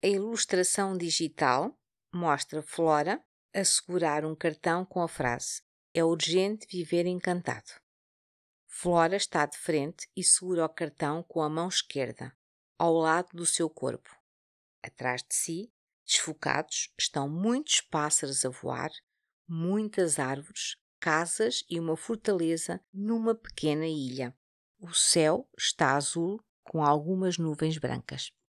A ilustração digital mostra Flora a segurar um cartão com a frase: "É urgente viver encantado". Flora está de frente e segura o cartão com a mão esquerda, ao lado do seu corpo. Atrás de si, desfocados, estão muitos pássaros a voar, muitas árvores, casas e uma fortaleza numa pequena ilha. O céu está azul com algumas nuvens brancas.